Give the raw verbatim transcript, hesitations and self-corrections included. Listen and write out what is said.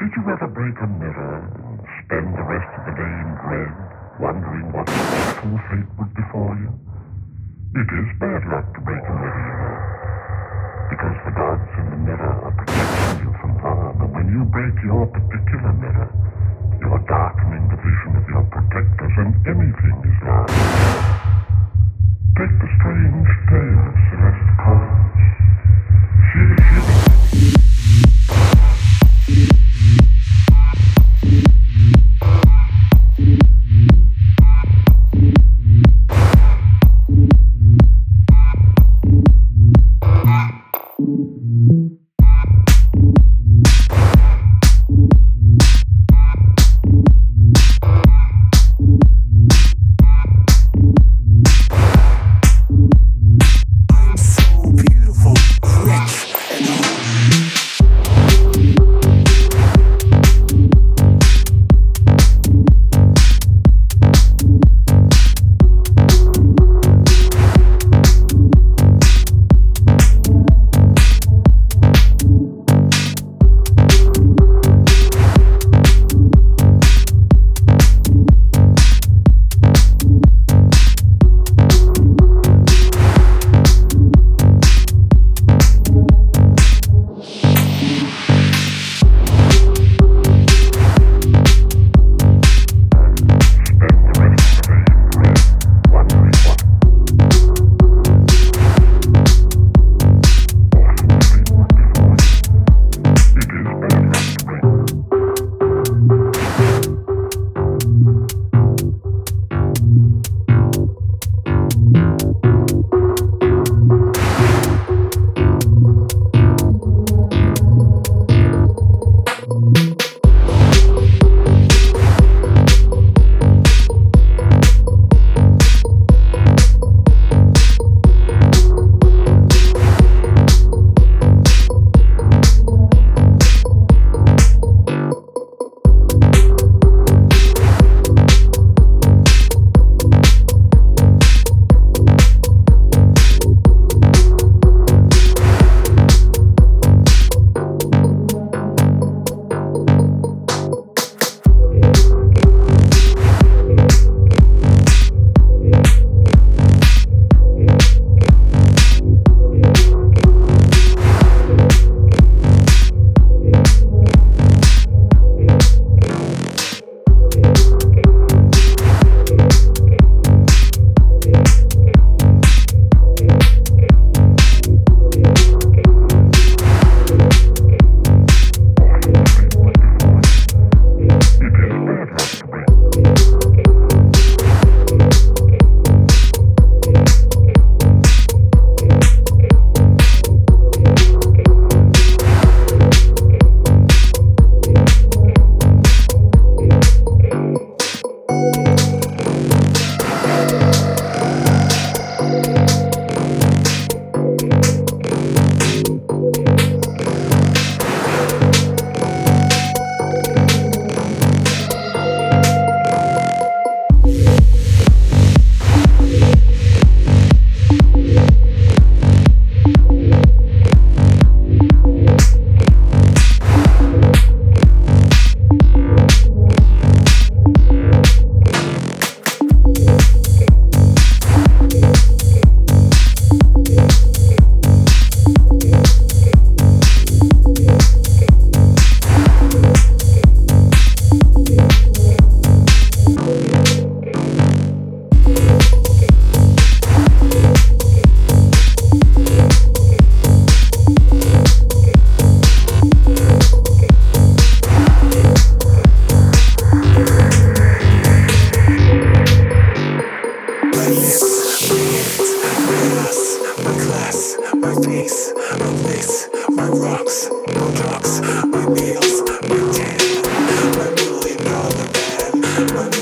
Did you ever break a mirror and spend the rest of the day in dread, wondering what awful fate would befall you? It is bad luck to break a mirror, you know, because the gods in the mirror are protecting you from harm, and when you break your particular mirror, you're darkening the vision of your protectors, and anything is lost. Take the strange tale of Celeste Collins. She, she My million dollar man, my